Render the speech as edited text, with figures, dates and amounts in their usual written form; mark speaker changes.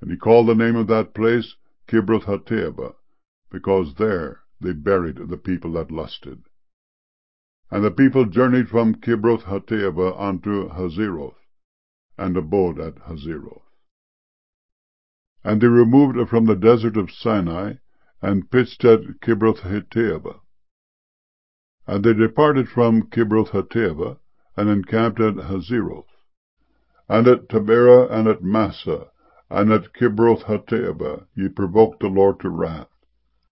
Speaker 1: And he called the name of that place Kibroth-Hattaavah, because there they buried the people that lusted. And the people journeyed from Kibroth-Hattaavah unto Hazeroth, and abode at Hazeroth. And they removed from the desert of Sinai, and pitched at Kibroth-Hattaavah. And they departed from Kibroth-Hattaavah, and encamped at Hazeroth. And at Taberah, and at Massah, and at Kibroth-Hattaavah, ye provoked the Lord to wrath.